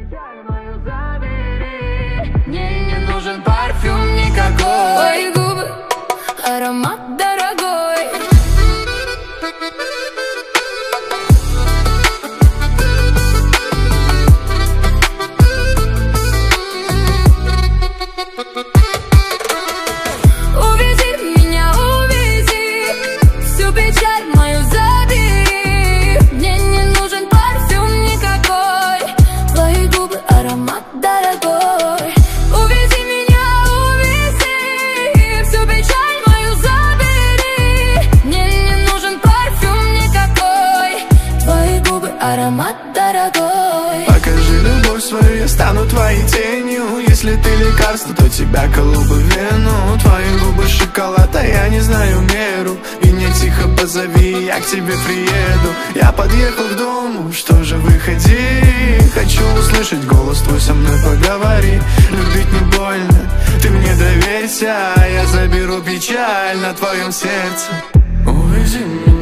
печаль мою забери. Мне не нужен парфюм никакой. Твои губы, аромат дорогой. Увези меня, увези, всю печаль мою забери. Мне не нужен парфюм никакой. Твои губы, аромат дорогой. Увези меня, увези, всю печаль мою забери. Мне не нужен парфюм никакой. Твои губы, аромат дорогой. Покажи любовь свою, я стану твоей тенью. Если ты лекарство, то тебя колу бы вену. Твои губы шоколад, а я не знаю меру. Меня тихо позови, я к тебе приеду. Я подъехал к дому, что же выходи. Хочу услышать голос твой, со мной поговори. Любить не больно, ты мне доверься. Я заберу печаль на твоем сердце. Увези меня.